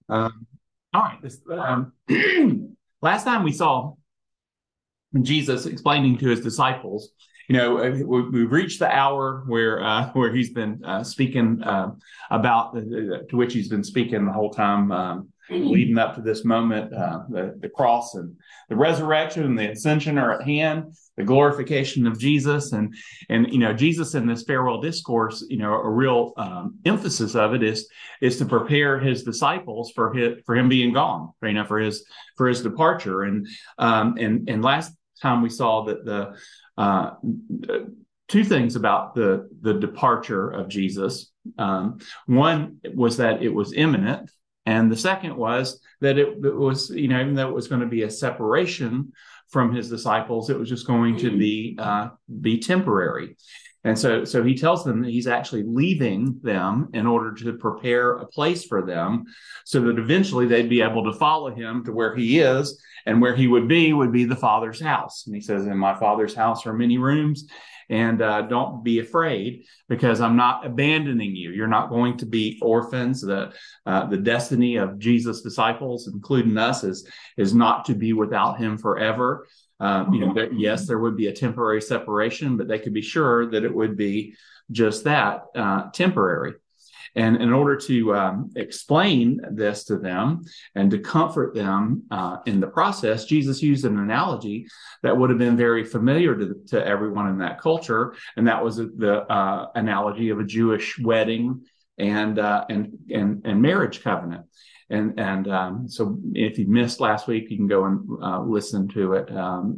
Um, all right. Last time we saw Jesus explaining to his disciples, we've reached the hour where he's been speaking about to which he's been speaking the whole time leading up to this moment. The cross and the resurrection and the ascension are at hand. The glorification of Jesus and Jesus in this farewell discourse, a real emphasis of it is to prepare his disciples for him being gone, for his departure. And last time we saw that uh, two things about the departure of Jesus. One was that it was imminent, and the second was that it was, even though it was going to be a separation from his disciples, it was just going to be temporary. And so he tells them that he's actually leaving them in order to prepare a place for them so that eventually they'd be able to follow him to where he is, and where he would be the Father's house. And he says, in my Father's house are many rooms, and don't be afraid, because I'm not abandoning you. You're not going to be orphans. The destiny of Jesus' disciples, including us, is not to be without him forever. Yes, there would be a temporary separation, but they could be sure that it would be just that, temporary. And in order to explain this to them and to comfort them in the process, Jesus used an analogy that would have been very familiar to everyone in that culture, and that was the analogy of a Jewish wedding and marriage covenant. So if you missed last week, you can go and listen to it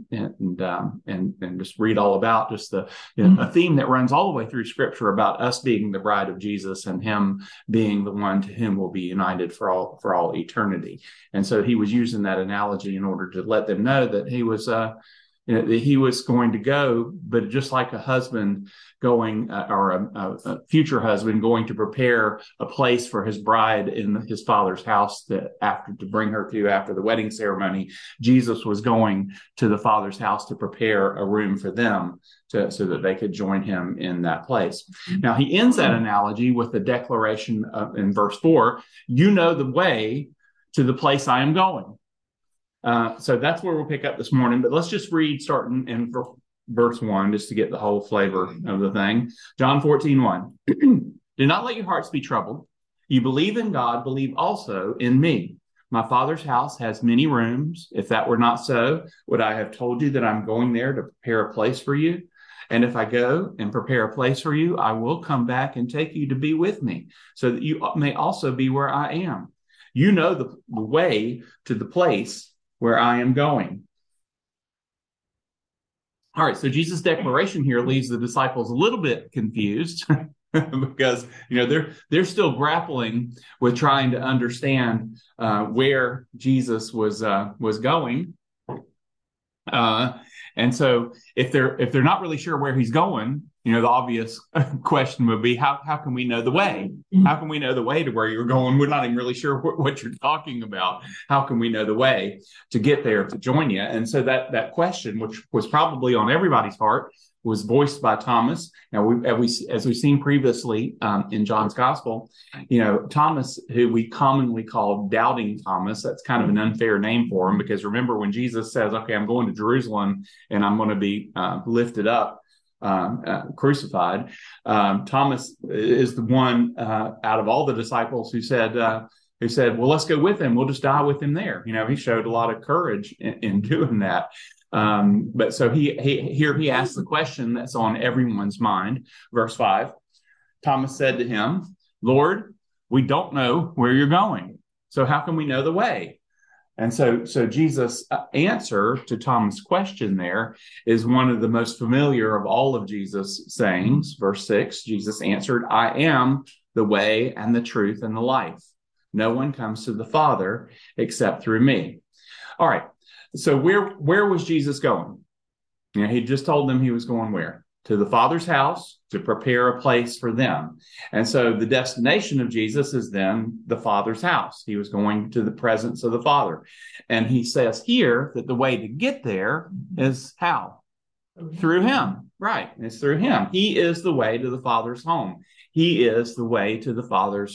and just read all about just a theme that runs all the way through Scripture about us being the bride of Jesus and him being the one to whom we'll be united for all eternity. And so he was using that analogy in order to let them know that he was that he was going to go, but just like a husband going or a future husband going to prepare a place for his bride in his Father's house to bring her to after the wedding ceremony, Jesus was going to the Father's house to prepare a room for them so that they could join him in that place. Now he ends that analogy with the declaration in verse 4, you know the way to the place I am going. So that's where we'll pick up this morning. But let's just read starting in verse 1 just to get the whole flavor of the thing. John 14:1. Do not let your hearts be troubled. You believe in God, believe also in me. My Father's house has many rooms. If that were not so, would I have told you that I'm going there to prepare a place for you? And if I go and prepare a place for you, I will come back and take you to be with me, so that you may also be where I am. You know the way to the place where I am going. All right, so Jesus' declaration here leaves the disciples a little bit confused because they're still grappling with trying to understand where Jesus was going. And so if they're not really sure where he's going, the obvious question would be, how can we know the way? How can we know the way to where you're going? We're not even really sure what you're talking about. How can we know the way to get there to join you? And so that question, which was probably on everybody's heart, was voiced by Thomas. Now, as we've seen previously in John's Gospel, Thomas, who we commonly call Doubting Thomas, that's kind of an unfair name for him, because remember when Jesus says, okay, I'm going to Jerusalem and I'm going to be lifted up, crucified, Thomas is the one out of all the disciples who said, well, let's go with him. We'll just die with him there. He showed a lot of courage in doing that. But so he asked the question that's on everyone's mind. Verse 5, Thomas said to him, Lord, we don't know where you're going, so how can we know the way? And so Jesus' answer to Thomas' question there is one of the most familiar of all of Jesus' sayings. Verse 6, Jesus answered, I am the way and the truth and the life. No one comes to the Father except through me. All right. So where was Jesus going? He just told them he was going where? To the Father's house to prepare a place for them. And so the destination of Jesus is then the Father's house. He was going to the presence of the Father. And he says here that the way to get there is how? Through him. Right. It's through him. He is the way to the Father's home. He is the way to the Father's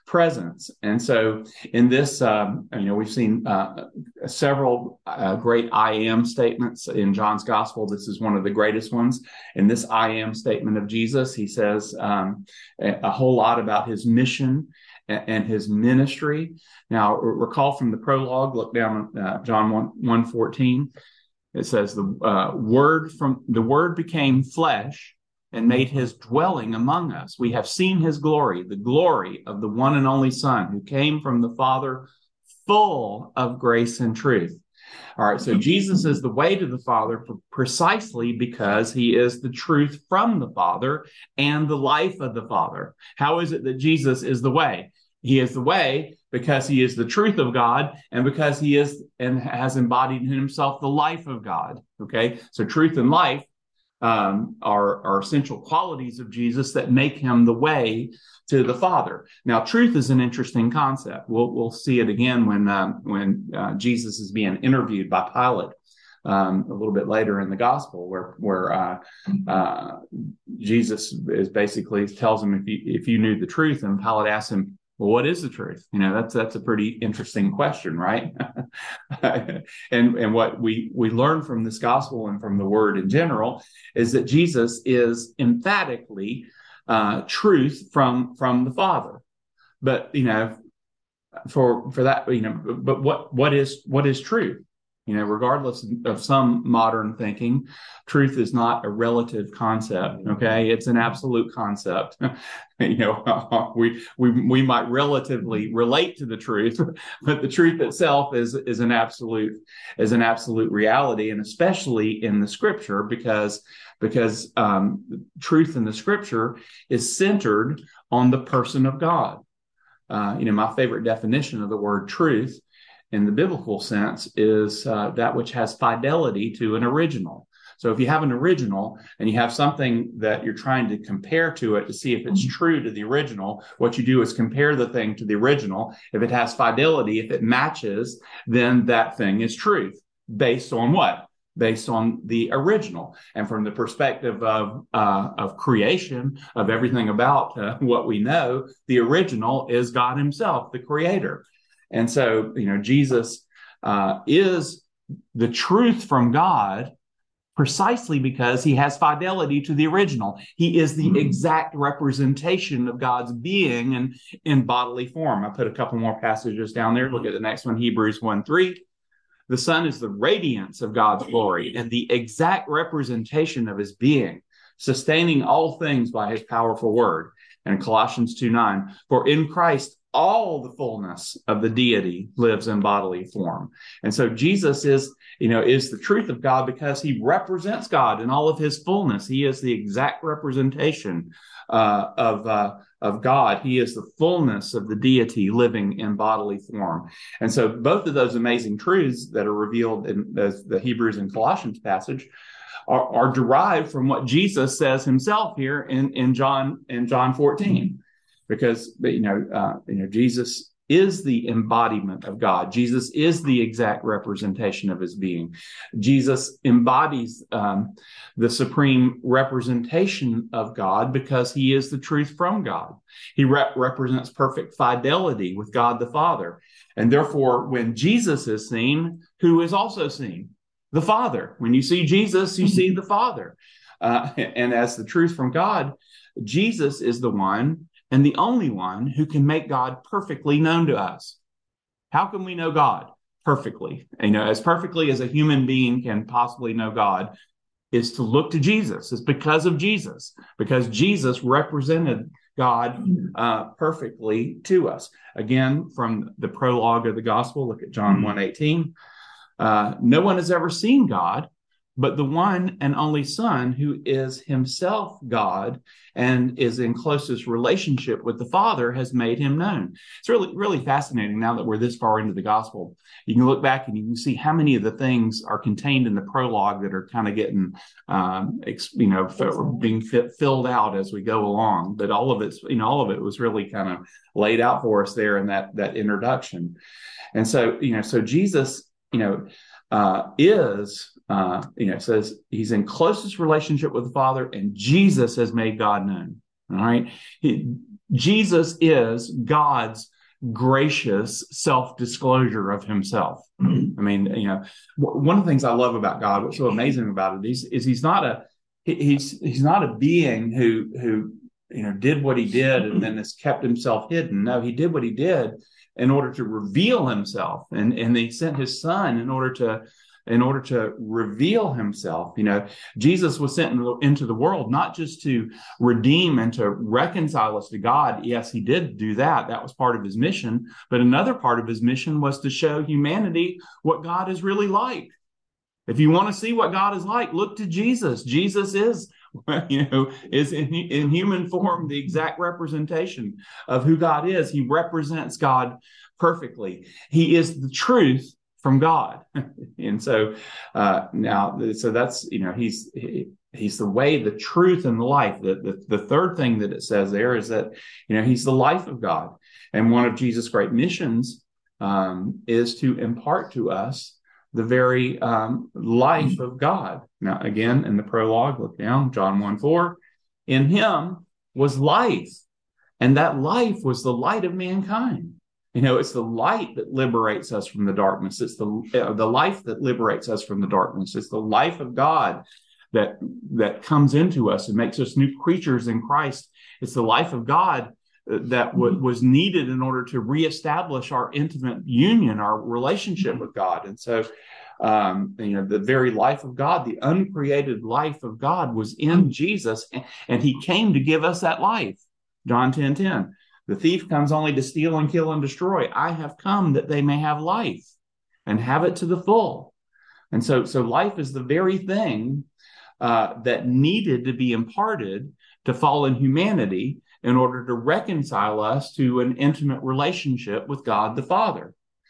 presence. And so in this, we've seen several great I am statements in John's gospel. This is one of the greatest ones. In this I am statement of Jesus, he says a whole lot about his mission and his ministry. Now, recall from the prologue, look down John 1:14. It says the word became flesh and made his dwelling among us. We have seen his glory, the glory of the one and only Son who came from the Father, full of grace and truth. All right, so Jesus is the way to the Father precisely because he is the truth from the Father and the life of the Father. How is it that Jesus is the way? He is the way because he is the truth of God and because he is and has embodied in himself the life of God. Okay, so truth and life are essential qualities of Jesus that make him the way to the Father. Now, truth is an interesting concept. We'll see it again when Jesus is being interviewed by Pilate a little bit later in the gospel, where Jesus is basically tells him if you knew the truth, and Pilate asks him, well, what is the truth? That's a pretty interesting question, right? and what we learn from this gospel and from the word in general is that Jesus is emphatically truth from the Father. But for that, but what is truth? Regardless of some modern thinking, truth is not a relative concept. Okay, it's an absolute concept. We might relatively relate to the truth, but the truth itself is an absolute reality, and especially in the Scripture, because truth in the Scripture is centered on the person of God. My favorite definition of the word truth in the biblical sense is that which has fidelity to an original. So if you have an original and you have something that you're trying to compare to it to see if it's true to the original, what you do is compare the thing to the original. If it has fidelity, if it matches, then that thing is truth. Based on what? Based on the original. And from the perspective of creation, of everything about what we know, the original is God himself, the creator. And so, Jesus is the truth from God precisely because he has fidelity to the original. He is the exact representation of God's being and in bodily form. I put a couple more passages down there. Look at the next one, Hebrews 1:3. The Son is the radiance of God's glory and the exact representation of his being, sustaining all things by his powerful word. And Colossians 2:9, for in Christ all the fullness of the deity lives in bodily form. And so Jesus is the truth of God because he represents God in all of his fullness. He is the exact representation of God. He is the fullness of the deity living in bodily form. And so both of those amazing truths that are revealed in the Hebrews and Colossians passage are derived from what Jesus says himself here in John 14. Because Jesus is the embodiment of God. Jesus is the exact representation of his being. Jesus embodies the supreme representation of God because he is the truth from God. He represents perfect fidelity with God the Father. And therefore, when Jesus is seen, who is also seen? The Father. When you see Jesus, you see the Father. And as the truth from God, Jesus is the one and the only one who can make God perfectly known to us. How can we know God perfectly? As perfectly as a human being can possibly know God is to look to Jesus. It's because of Jesus, because Jesus represented God perfectly to us. Again, from the prologue of the gospel, look at John 1:18. No one has ever seen God, but the one and only Son, who is himself God and is in closest relationship with the Father, has made him known. It's really, really fascinating now that we're this far into the gospel. You can look back and you can see how many of the things are contained in the prologue that are kind of getting, being filled out as we go along. But all of it was really kind of laid out for us there in that introduction. And so, so Jesus, says he's in closest relationship with the Father, and Jesus has made God known. All right. Jesus is God's gracious self-disclosure of himself. I mean, one of the things I love about God, what's so amazing about it is he's not a being who did what he did and then has kept himself hidden. No, he did what he did in order to reveal himself, and he sent his son in order to reveal himself. Jesus was sent into the world not just to redeem and to reconcile us to God. Yes, he did do that. That was part of his mission. But another part of his mission was to show humanity what God is really like. If you want to see what God is like, look to Jesus. Jesus is in human form the exact representation of who God is. He represents God perfectly. He is the truth from God. And so that's, he's the way, the truth, and the life. The third thing that it says there is that, he's the life of God. And one of Jesus' great missions is to impart to us the very life of God. Now, again, in the prologue, look down, John 1:4, in him was life, and that life was the light of mankind. It's the light that liberates us from the darkness. It's the life that liberates us from the darkness. It's the life of God that comes into us and makes us new creatures in Christ. It's the life of God that was needed in order to reestablish our intimate union, our relationship with God. And so, the very life of God, the uncreated life of God, was in Jesus, and he came to give us that life. John 10:10. The thief comes only to steal and kill and destroy. I have come that they may have life and have it to the full. And so life is the very thing that needed to be imparted to fallen humanity in order to reconcile us to an intimate relationship with God the Father.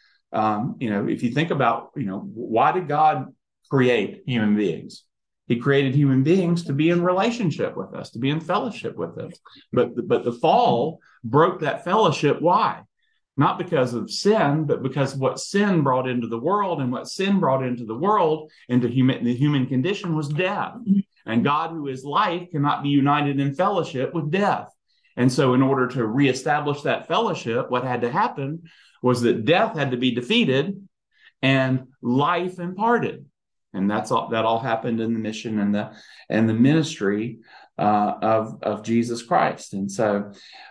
If you think about, why did God create human beings? He created human beings to be in relationship with us, to be in fellowship with us. But the fall broke that fellowship. Why? Not because of sin, but because what sin brought into the world, and what sin brought into the world, into the human condition, was death. And God, who is life, cannot be united in fellowship with death. And so in order to reestablish that fellowship, what had to happen was that death had to be defeated and life imparted. And that all happened in the mission and the ministry of Jesus Christ. And so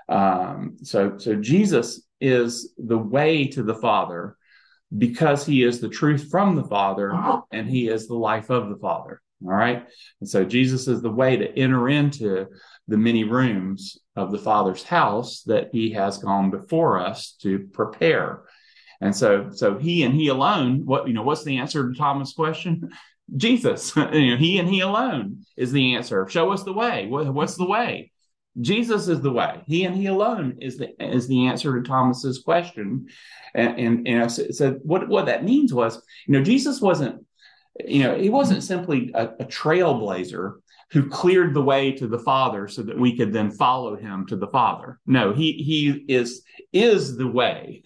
Jesus is the way to the Father because he is the truth from the Father, and he is the life of the Father. All right. And so Jesus is the way to enter into the many rooms of the Father's house that he has gone before us to prepare. And so he and he alone, what's the answer to Thomas' question? Jesus. He and he alone is the answer. Show us the way. What's the way? Jesus is the way. He and he alone is the answer to Thomas's question. And so what that means was, Jesus wasn't, he wasn't simply a trailblazer who cleared the way to the Father so that we could then follow him to the Father. No, he is the way.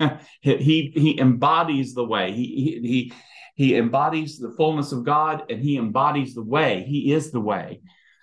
He embodies the way. He embodies the fullness of God, and he embodies the way. He is the way.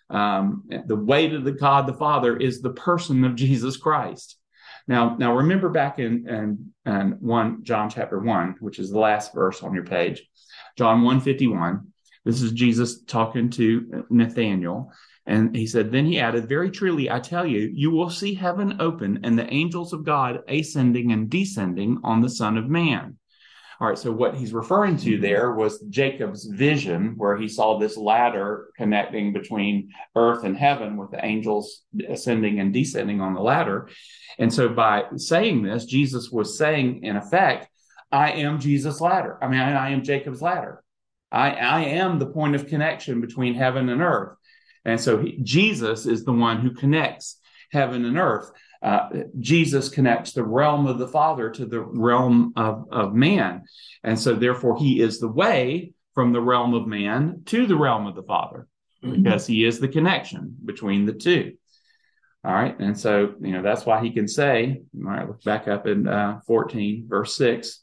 The way to the God the Father is the person of Jesus Christ. Now remember back in John chapter 1, which is the last verse on your page, John 1:51. This is Jesus talking to Nathanael. And he said, then he added, very truly, I tell you, you will see heaven open and the angels of God ascending and descending on the Son of Man. All right, so what he's referring to there was Jacob's vision, where he saw this ladder connecting between earth and heaven with the angels ascending and descending on the ladder. And so by saying this, Jesus was saying, in effect, I am Jesus' ladder. I am Jacob's ladder. I am the point of connection between heaven and earth. And so Jesus is the one who connects heaven and earth. Jesus connects the realm of the Father to the realm of man. And so therefore he is the way from the realm of man to the realm of the Father, because he is the connection between the two. All right. And so, that's why he can say, all right, look back up in 14, verse 6,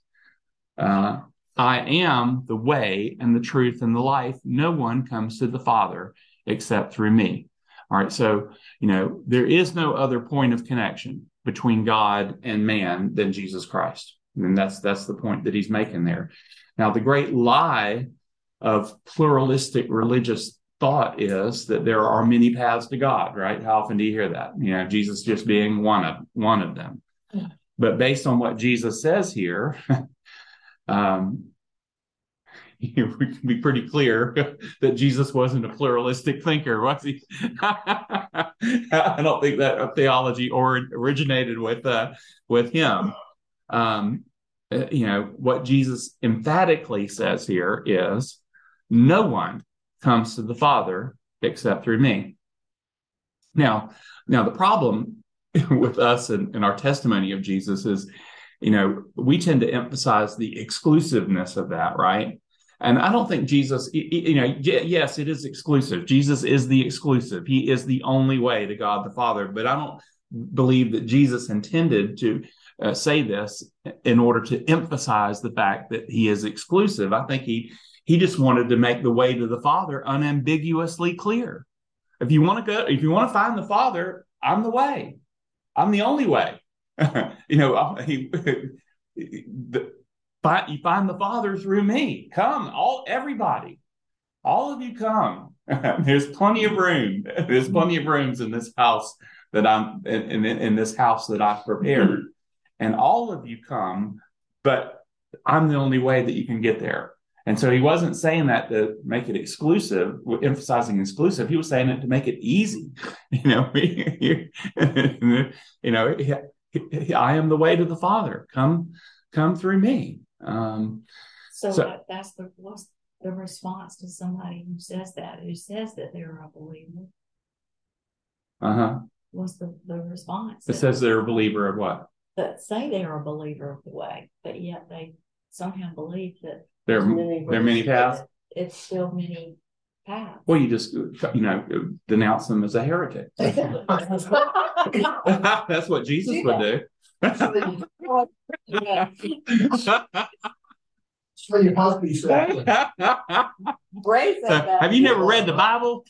I am the way and the truth and the life. No one comes to the Father except through me. All right. So, there is no other point of connection between God and man than Jesus Christ. And that's the point that he's making there. Now, the great lie of pluralistic religious thought is that there are many paths to God, right? How often do you hear that? Jesus just being one of them. But based on what Jesus says here, we can be pretty clear that Jesus wasn't a pluralistic thinker, was he? I don't think that theology originated with him. What Jesus emphatically says here is, no one comes to the Father except through me. Now the problem with us and our testimony of Jesus is, we tend to emphasize the exclusiveness of that, right? And I don't think Jesus, yes, it is exclusive. Jesus is the exclusive. He is the only way to God the Father. But I don't believe that Jesus intended to say this in order to emphasize the fact that he is exclusive. I think he just wanted to make the way to the Father unambiguously clear. If you want to find the Father, I'm the way. I'm the only way. You find the Father through me. Come, everybody, all of you come. There's plenty of room. There's plenty of rooms in this house that I'm in this house that I've prepared, and all of you come. But I'm the only way that you can get there. And so he wasn't saying that to make it exclusive, emphasizing exclusive. He was saying it to make it easy. I am the way to the Father. Come through me. That's what's the response to somebody who says that they're a believer. What's the response? It says they're a believer of what? That say they're a believer of the way, but yet they somehow believe that there are many paths. It's still many paths. Well, you just denounce them as a heretic. That's what Jesus would do. So your husband said. Have you never read the Bible?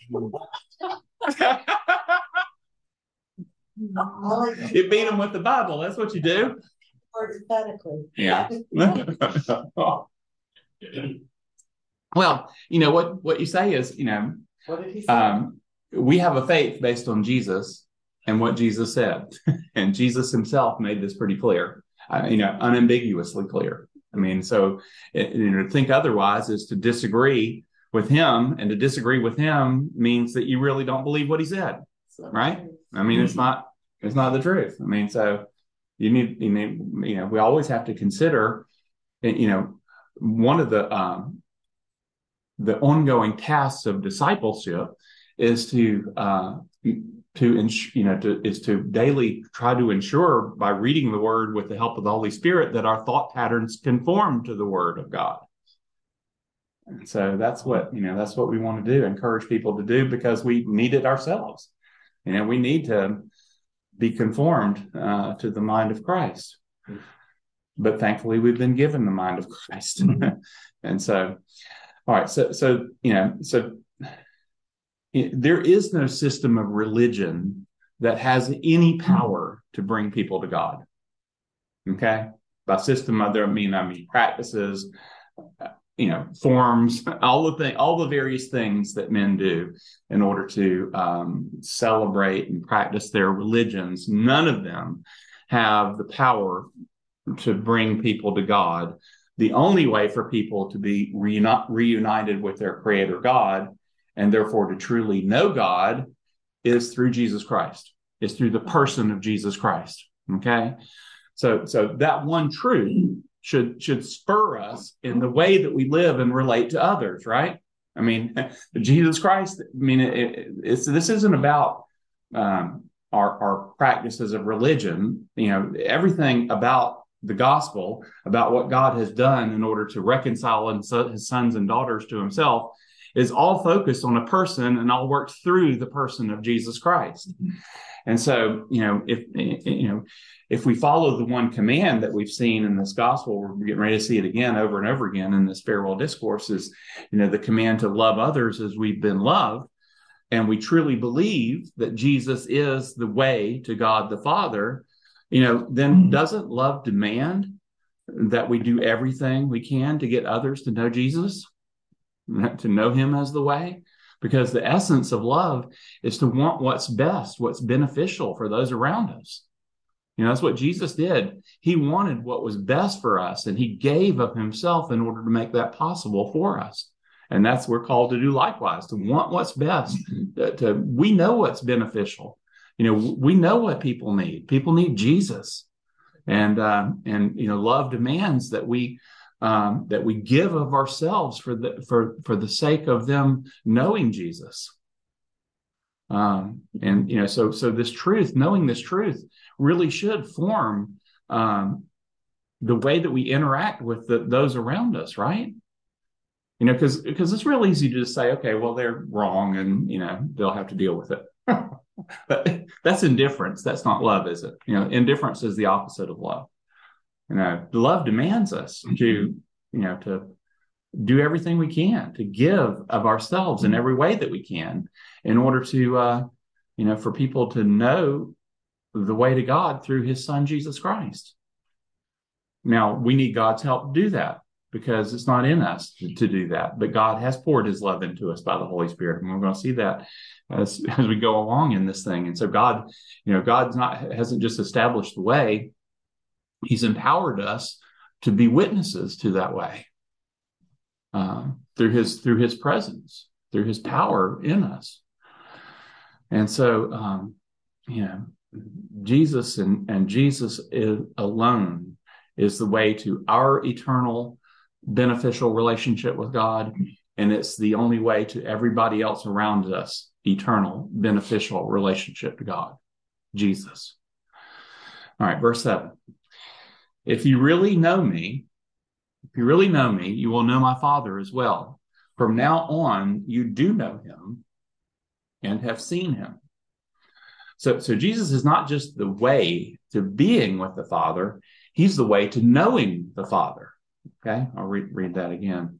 You beat them with the Bible. That's what you do. Hypothetically. Yeah. Well, what you say is, What did he say? We have a faith based on Jesus and what Jesus said, and Jesus himself made this pretty clear, unambiguously clear. I mean, so to think otherwise is to disagree with him, and to disagree with him means that you really don't believe what he said, right? I mean, it's not the truth. I mean, so you need, we always have to consider, one of the ongoing tasks of discipleship is to daily try to ensure by reading the Word with the help of the Holy Spirit that our thought patterns conform to the Word of God. And so that's what we want to do, encourage people to do, because we need it ourselves. We need to be conformed to the mind of Christ. But thankfully, we've been given the mind of Christ. And so, all right, so there is no system of religion that has any power to bring people to God. Okay? By system, I mean practices, forms, all the various things that men do in order to celebrate and practice their religions. None of them have the power to bring people to God. The only way for people to be reunited with their Creator God, and therefore to truly know God, is through Jesus Christ. It's through the person of Jesus Christ. Okay? So that one truth should spur us in the way that we live and relate to others, right? I mean, Jesus Christ, this isn't about our practices of religion. Everything about the gospel, about what God has done in order to reconcile his sons and daughters to himself, is all focused on a person and all works through the person of Jesus Christ. And so, if we follow the one command that we've seen in this gospel, we're getting ready to see it again over and over again in this farewell discourse, is, the command to love others as we've been loved. and we truly believe that Jesus is the way to God the Father, then doesn't love demand that we do everything we can to get others to know Jesus, to know him as the way? Because the essence of love is to want what's best, what's beneficial for those around us. That's what Jesus did. He wanted what was best for us, and he gave of himself in order to make that possible for us. And that's what we're called to do likewise, to want what's best. We know what's beneficial. We know what people need. People need Jesus. And love demands that we give of ourselves for the sake of them knowing Jesus. So this truth, knowing this truth, really should form the way that we interact with those around us, right? Because it's real easy to just say, okay, well, they're wrong, and they'll have to deal with it. But that's indifference. That's not love, is it? Indifference is the opposite of love. Love demands us to do everything we can, to give of ourselves in every way that we can, in order to, for people to know the way to God through his son, Jesus Christ. Now, we need God's help to do that, because it's not in us to do that. But God has poured his love into us by the Holy Spirit. And we're going to see that as we go along in this thing. And so God hasn't just established the way. He's empowered us to be witnesses to that way through his presence, through his power in us. And so, Jesus and Jesus alone is the way to our eternal beneficial relationship with God. And it's the only way to everybody else around us, eternal beneficial relationship to God, Jesus. All right, verse 7. If you really know me, you will know my Father as well. From now on, you do know him and have seen him. So Jesus is not just the way to being with the Father. He's the way to knowing the Father. Okay, I'll read that again.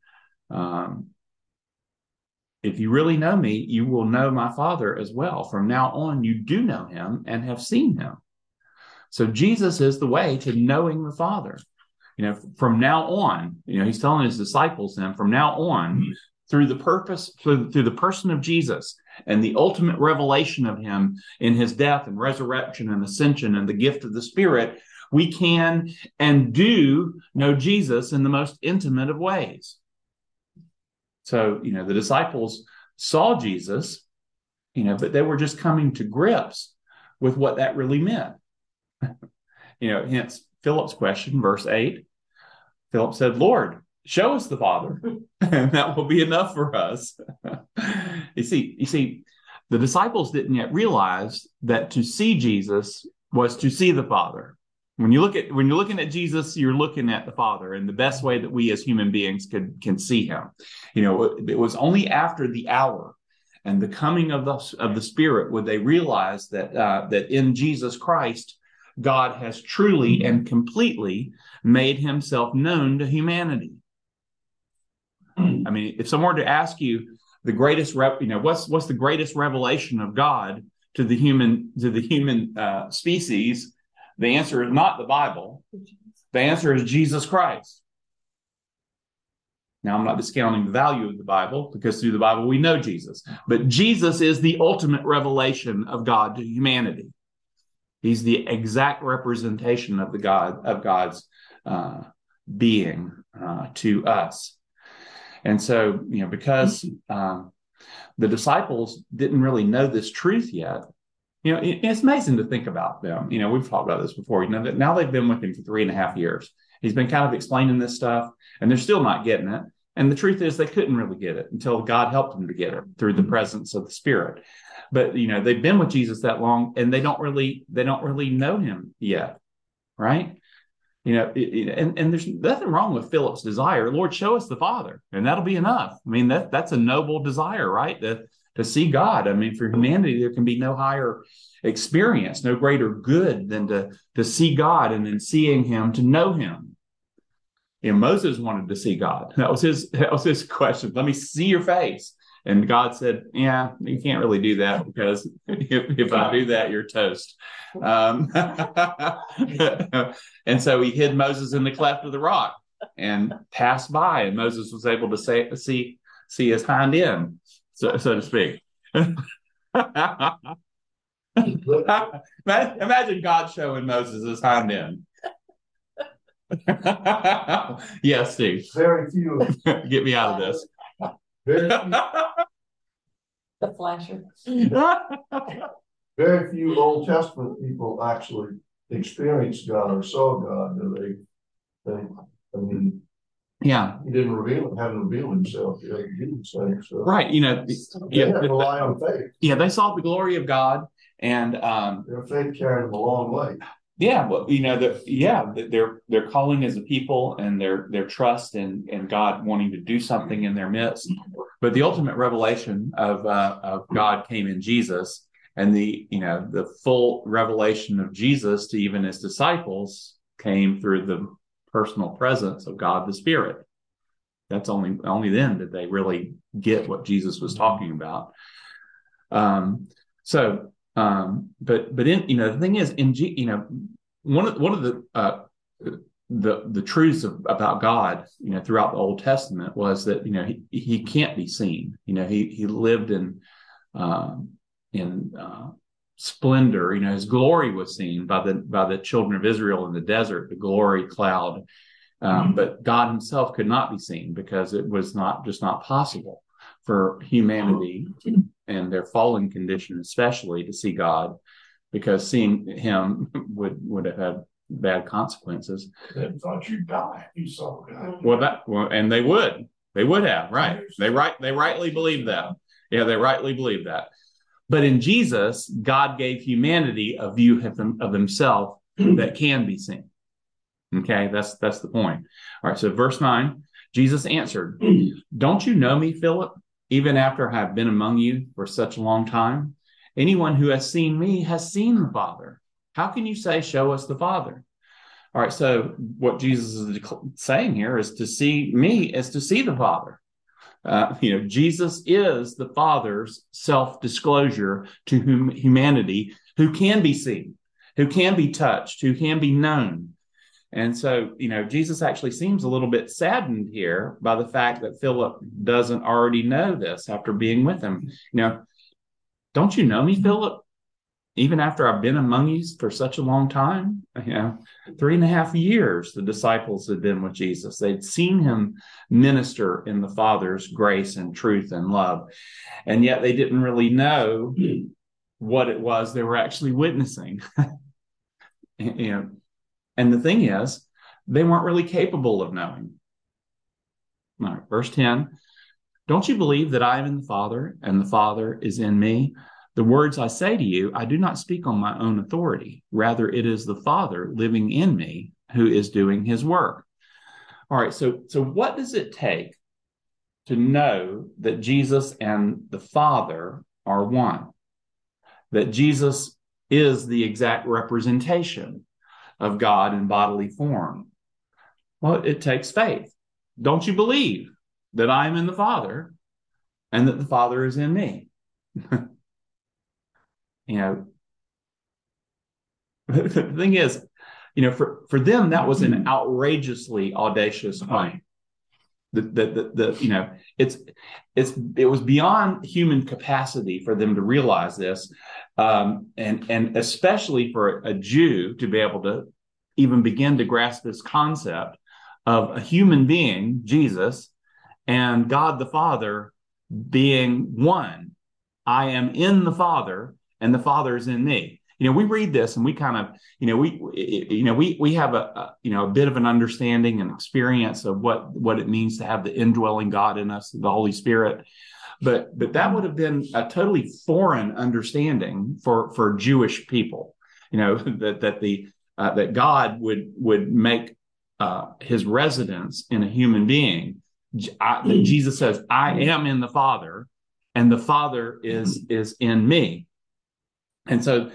If you really know me, you will know my Father as well. From now on, you do know him and have seen him. So Jesus is the way to knowing the Father. From now on, he's telling his disciples then, from now on, through the person of Jesus and the ultimate revelation of him in his death and resurrection and ascension and the gift of the Spirit, we can and do know Jesus in the most intimate of ways. So, the disciples saw Jesus, but they were just coming to grips with what that really meant. Hence Philip's question, verse 8. Philip said, Lord, show us the Father, and that will be enough for us. You see, the disciples didn't yet realize that to see Jesus was to see the Father. When you're looking at Jesus, you're looking at the Father, and the best way that we as human beings can see him. It was only after the hour and the coming of the Spirit would they realize that in Jesus Christ, God has truly and completely made himself known to humanity. I mean, if someone were to ask you the greatest, what's the greatest revelation of God to the human species, the answer is not the Bible. The answer is Jesus Christ. Now, I'm not discounting the value of the Bible, because through the Bible we know Jesus. But Jesus is the ultimate revelation of God to humanity. He's the exact representation of God's being to us. And so, because the disciples didn't really know this truth yet, it's amazing to think about them. We've talked about this before. That now they've been with him for 3.5 years. He's been kind of explaining this stuff, and they're still not getting it. And the truth is, they couldn't really get it until God helped them to get it through the presence of the Spirit. But they've been with Jesus that long, and they don't really know him yet, right? And there's nothing wrong with Philip's desire. Lord, show us the Father, and that'll be enough. I mean, that's a noble desire, right? To see God. I mean, for humanity, there can be no higher experience, no greater good than to see God, and then seeing him, to know him. Moses wanted to see God. That was his question. Let me see your face. And God said, yeah, you can't really do that because if I do that, you're toast. And so he hid Moses in the cleft of the rock and passed by, and Moses was able to see his hind end, so to speak. Imagine God showing Moses his hind end. Yes, Steve. Very few. Get me out of this. Very The flasher. very few Old Testament people actually experienced God or saw God. I mean, Yeah. he didn't haven't revealed himself. He didn't say so. Right. You know, They had to rely on faith. yeah, they saw the glory of God, and Their faith carried them a long way. yeah, well, you know, their calling as a people and their trust in God wanting to do something in their midst. But the ultimate revelation of God came in Jesus, and the full revelation of Jesus to even his disciples came through the personal presence of God the Spirit. That's only then did they really get what Jesus was talking about. But in the thing is, one of the truths about God throughout the Old Testament was that he can't be seen. He lived in splendor. His glory was seen by the children of Israel in the desert, the glory cloud. But God himself could not be seen because it was not possible for humanity and their fallen condition especially to see God, because seeing him would have had bad consequences. They thought you'd die if you saw God. And they would have, right? They rightly believe that. Yeah, they rightly believe that. But in Jesus, God gave humanity a view of himself that can be seen. Okay, that's the point. All right, so verse 9, Jesus answered, "Don't you know me, Philip, even after I have been among you for such a long time? Anyone who has seen me has seen the Father. How can you say, 'Show us the Father'?" All right, so what Jesus is saying here is to see me is to see the Father. Jesus is the Father's self-disclosure to humanity, who can be seen, who can be touched, who can be known. And so, Jesus actually seems a little bit saddened here by the fact that Philip doesn't already know this after being with him. Don't you know me, Philip? Even after I've been among you for such a long time, 3.5 years, the disciples had been with Jesus. They'd seen him minister in the Father's grace and truth and love. And yet they didn't really know what it was they were actually witnessing. And the thing is, they weren't really capable of knowing. All right, verse 10, "Don't you believe that I am in the Father and the Father is in me? The words I say to you, I do not speak on my own authority. Rather, it is the Father living in me who is doing his work." All right, so what does it take to know that Jesus and the Father are one? That Jesus is the exact representation of God in bodily form? Well, it takes faith. Don't you believe that I am in the Father and that the Father is in me? The thing is, for them, that was an outrageously audacious claim. It was beyond human capacity for them to realize this, and especially for a Jew to be able to even begin to grasp this concept of a human being, Jesus, and God the Father being one. I am in the Father, and the Father is in me. We read this and we kind of, we have a bit of an understanding and experience of what it means to have the indwelling God in us, the Holy Spirit. But that would have been a totally foreign understanding for Jewish people, that God would make his residence in a human being. That Jesus says, "I am in the Father, and the Father is in me." And so,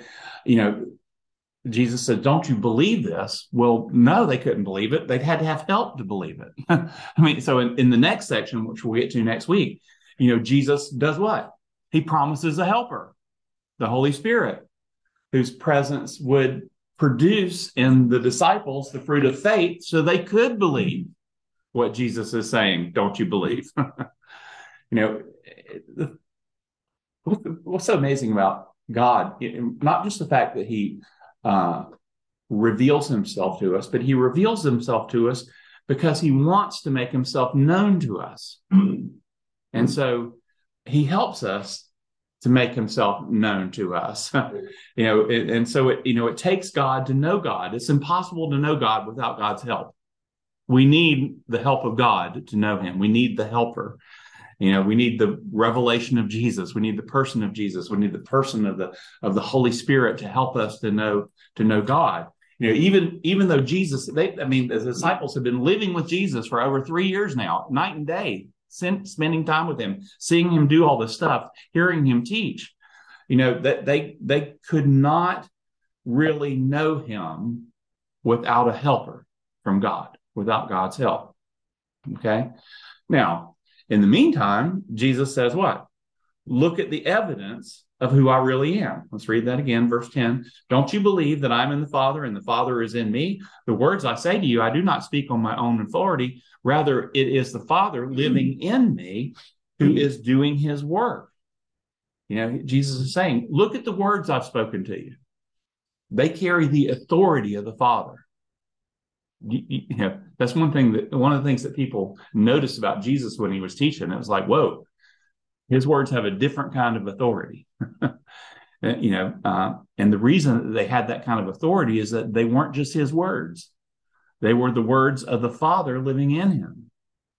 Jesus said, "Don't you believe this?" Well, no, they couldn't believe it. They'd had to have help to believe it. So in the next section, which we'll get to next week, Jesus does what? He promises a helper, the Holy Spirit, whose presence would produce in the disciples the fruit of faith so they could believe what Jesus is saying. Don't you believe? What's so amazing about God, not just the fact that he reveals himself to us, but he reveals himself to us because he wants to make himself known to us. And so he helps us to make himself known to us. And so it takes God to know God. It's impossible to know God without God's help. We need the help of God to know him. We need the helper. We need the revelation of Jesus. We need the person of Jesus. We need the person of the Holy Spirit to help us to know God. Even though Jesus, the disciples have been living with Jesus for over 3 years now, night and day, spending time with him, seeing him do all this stuff, hearing him teach. That they could not really know him without a helper from God, without God's help. Okay, now. In the meantime, Jesus says what? Look at the evidence of who I really am. Let's read that again, verse 10. Don't you believe that I'm in the Father and the Father is in me? The words I say to you, I do not speak on my own authority. Rather, it is the Father living in me who is doing his work. Jesus is saying, look at the words I've spoken to you. They carry the authority of the Father. That's one of the things that people noticed about Jesus when he was teaching. It was like, whoa, his words have a different kind of authority. And the reason that they had that kind of authority is that they weren't just his words. They were the words of the Father living in him.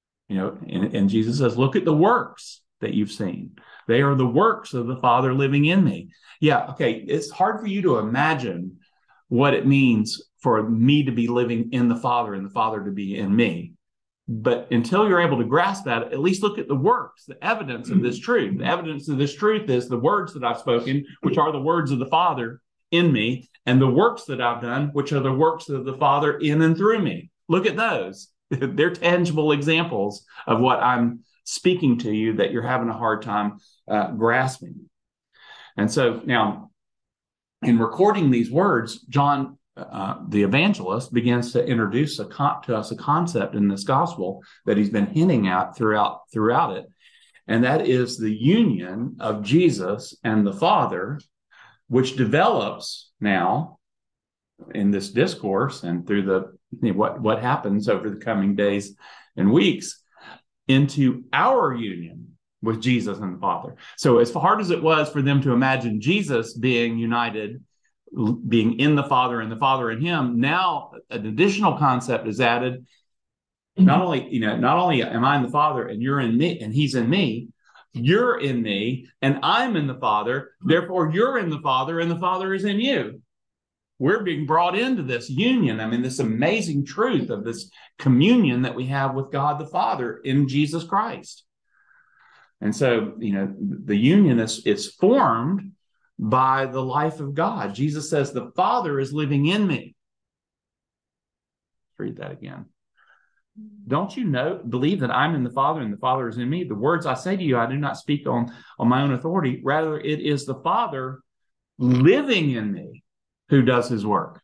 And Jesus says, look at the works that you've seen. They are the works of the Father living in me. Yeah, okay, it's hard for you to imagine what it means for me to be living in the Father and the Father to be in me. But until you're able to grasp that, at least look at the works, the evidence of this truth. The evidence of this truth is the words that I've spoken, which are the words of the Father in me, and the works that I've done, which are the works of the Father in and through me. Look at those. They're tangible examples of what I'm speaking to you that you're having a hard time grasping. And so now, in recording these words, John, the evangelist, begins to introduce to us a concept in this gospel that he's been hinting at throughout it, and that is the union of Jesus and the Father, which develops now in this discourse and through what happens over the coming days and weeks into our union with Jesus and the Father. So as hard as it was for them to imagine Jesus being united, being in the Father and the Father in him, now an additional concept is added. Not only am I in the Father and you're in me and he's in me, you're in me and I'm in the Father, therefore you're in the Father and the Father is in you. We're being brought into this union. This amazing truth of this communion that we have with God the Father in Jesus Christ. And so, the union is formed by the life of God. Jesus says, the Father is living in me. Let's read that again. Don't you believe that I'm in the Father and the Father is in me? The words I say to you, I do not speak on my own authority. Rather, it is the Father living in me who does his work.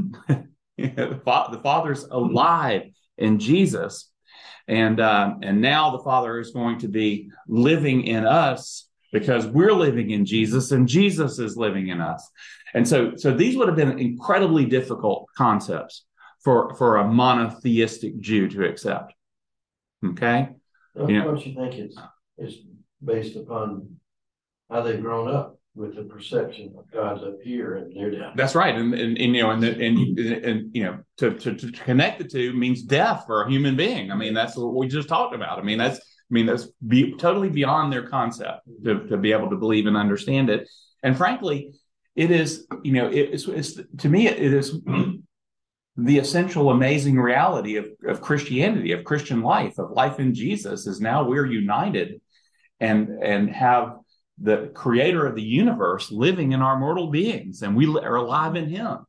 The Father's alive in Jesus. And now the Father is going to be living in us because we're living in Jesus and Jesus is living in us. And so these would have been incredibly difficult concepts for a monotheistic Jew to accept. Okay? Don't you think it's based upon how they've grown up with the perception of God's up here and they're down? That's right. And to connect the two means death for a human being. That's what we just talked about. That's totally beyond their concept to be able to believe and understand it. And frankly, it is, to me, it is the essential, amazing reality of Christianity, of Christian life, of life in Jesus, is now we're united and have the creator of the universe living in our mortal beings, and we are alive in him.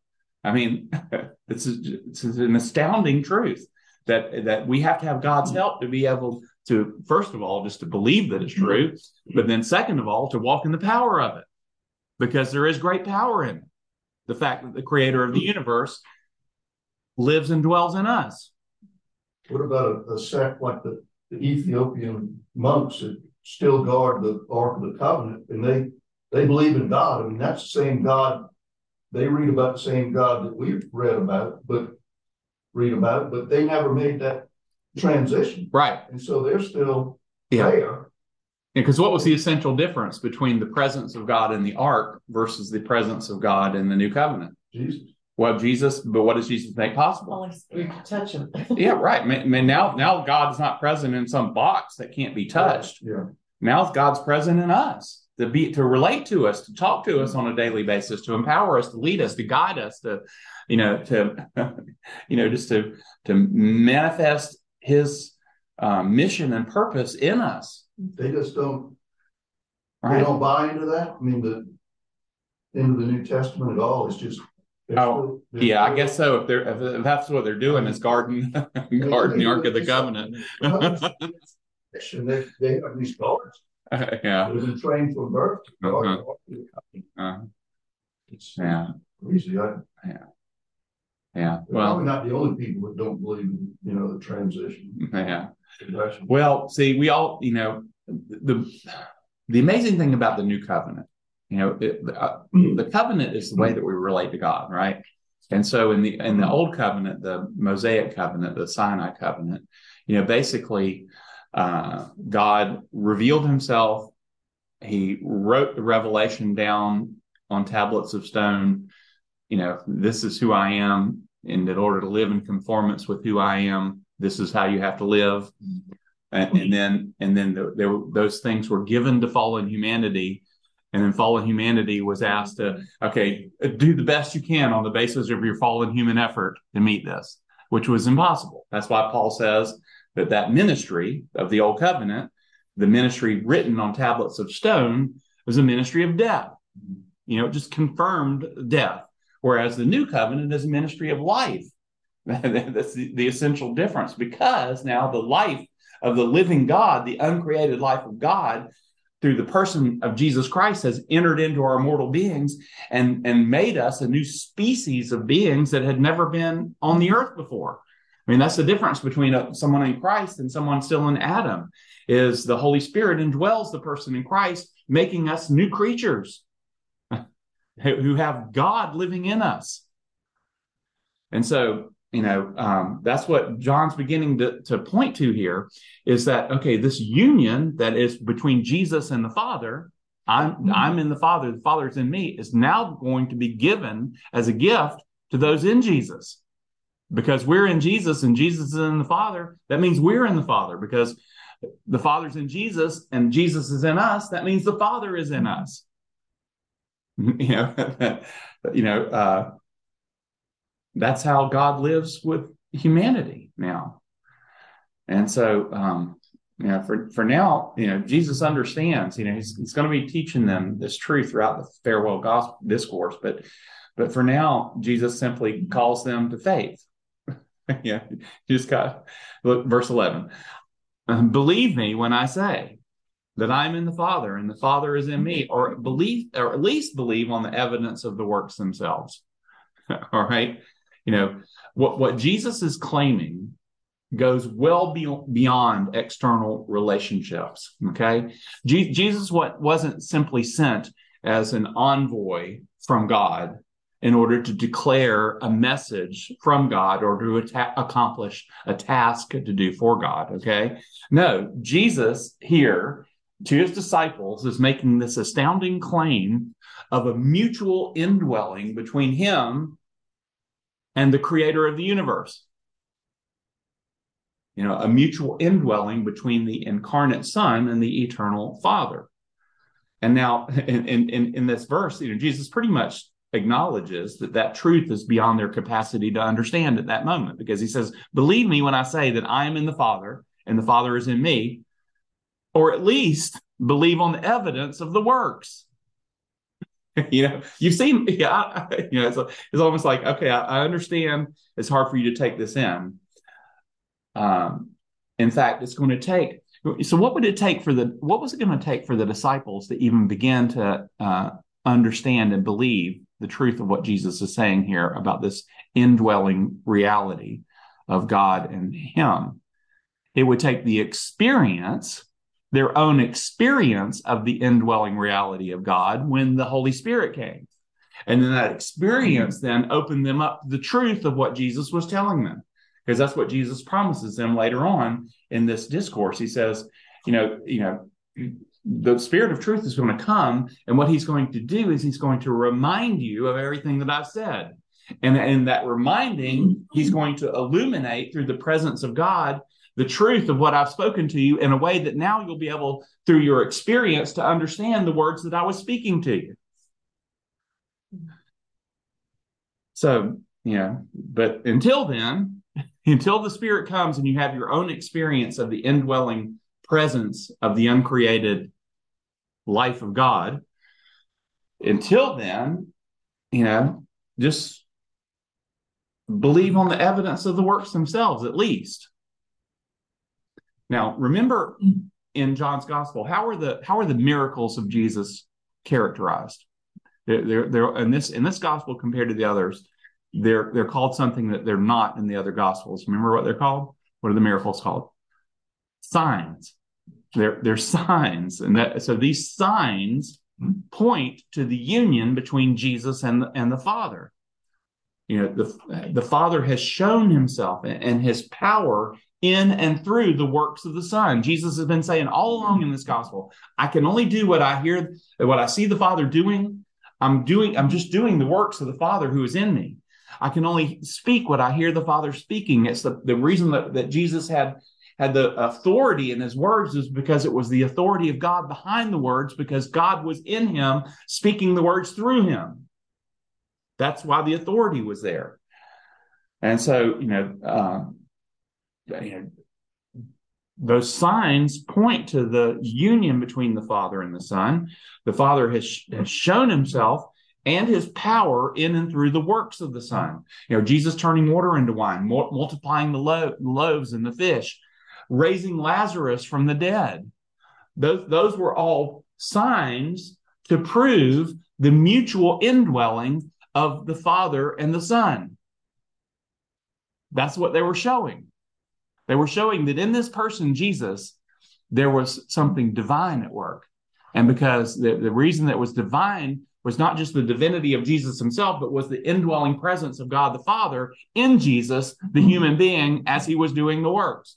It's an astounding truth that we have to have God's help to be able to, first of all, just to believe that it's true, but then second of all, to walk in the power of it, because there is great power in it. The fact that the creator of the universe lives and dwells in us. What about a sect like the Ethiopian monks that still guard the Ark of the Covenant, and they believe in God? I mean, that's the same God. They read about the same God that we've read about, but they never made that transition. Right. And so they're still there. Because what was the essential difference between the presence of God in the ark versus the presence of God in the new covenant? Jesus. Well, but what does Jesus make possible? Holy Spirit to touch him. Yeah, right. I mean, now God's not present in some box that can't be touched. Yeah. Now God's present in us to relate to us, to talk to us on a daily basis, to empower us, to lead us, to guide us, to just to manifest His mission and purpose in us. They just don't. Right. They don't buy into that. I mean, into the New Testament at all. It's just. I guess so. If that's what they're doing is guarding the Ark of the Covenant. And they have these guards. Yeah. They've been trained from birth. It's crazy. Yeah. Well, probably not the only people that don't believe in, the transition. Yeah. Well, see, we all, the amazing thing about the new covenant, the covenant is the way that we relate to God, right? And so in the old covenant, the Mosaic covenant, the Sinai covenant, basically God revealed Himself. He wrote the revelation down on tablets of stone. This is who I am, and in order to live in conformance with who I am, this is how you have to live. And then those things were given to fallen humanity. And then fallen humanity was asked to, do the best you can on the basis of your fallen human effort to meet this, which was impossible. That's why Paul says that ministry of the old covenant, the ministry written on tablets of stone, was a ministry of death. It just confirmed death. Whereas the new covenant is a ministry of life. That's the essential difference, because now the life of the living God, the uncreated life of God, through the person of Jesus Christ, has entered into our mortal beings and made us a new species of beings that had never been on the earth before. I mean, that's the difference between someone in Christ and someone still in Adam, is the Holy Spirit indwells the person in Christ, making us new creatures who have God living in us. And so, that's what John's beginning to point to here, is that, this union that is between Jesus and the Father, I'm in the Father is in me, is now going to be given as a gift to those in Jesus. Because we're in Jesus and Jesus is in the Father, that means we're in the Father. Because the Father's in Jesus and Jesus is in us, that means the Father is in us. That's how God lives with humanity now. And so, for now, Jesus understands, he's going to be teaching them this truth throughout the farewell gospel discourse. But for now, Jesus simply calls them to faith. Look, verse 11. Believe me when I say that I'm in the Father and the Father is in me, or at least believe on the evidence of the works themselves. All right. What Jesus is claiming goes well beyond external relationships. Okay. Jesus wasn't simply sent as an envoy from God in order to declare a message from God or to accomplish a task to do for God. Okay. No, Jesus here to his disciples is making this astounding claim of a mutual indwelling between him and the creator of the universe. A mutual indwelling between the incarnate Son and the eternal Father. And now in this verse, Jesus pretty much acknowledges that truth is beyond their capacity to understand at that moment, because he says, believe me when I say that I am in the Father and the Father is in me, or at least believe on the evidence of the works. You've seen, it's almost like, I understand it's hard for you to take this in. In fact, it's going to take So what was it going to take for the disciples to even begin to understand and believe the truth of what Jesus is saying here about this indwelling reality of God and him? It would take their own experience of the indwelling reality of God when the Holy Spirit came. And then that experience then opened them up to the truth of what Jesus was telling them. Because that's what Jesus promises them later on in this discourse. He says, the Spirit of truth is going to come, and what he's going to do is he's going to remind you of everything that I've said. And in that reminding, he's going to illuminate through the presence of God the truth of what I've spoken to you in a way that now you'll be able, through your experience, to understand the words that I was speaking to you. So, but until then, until the Spirit comes and you have your own experience of the indwelling presence of the uncreated life of God, until then, just believe on the evidence of the works themselves, at least. Now, remember in John's Gospel, how are the miracles of Jesus characterized? They're in this Gospel compared to the others, they're called something that they're not in the other Gospels. Remember what they're called? What are the miracles called? Signs. They're signs, and so these signs point to the union between Jesus and the Father. The Father has shown himself and his power in and through the works of the Son. Jesus has been saying all along in this gospel, I can only do what I see the Father doing. I'm just doing the works of the Father who is in me. I can only speak what I hear the Father speaking. It's the reason that Jesus had the authority in his words is because it was the authority of God behind the words, because God was in him speaking the words through him. That's why the authority was there. And so, those signs point to the union between the Father and the Son. The Father has shown himself and his power in and through the works of the Son. Jesus turning water into wine, multiplying the loaves and the fish, raising Lazarus from the dead. Those were all signs to prove the mutual indwelling of the Father and the Son. That's what they were showing. They were showing that in this person, Jesus, there was something divine at work. And because the reason that was divine was not just the divinity of Jesus himself, but was the indwelling presence of God the Father in Jesus, the human being, as he was doing the works.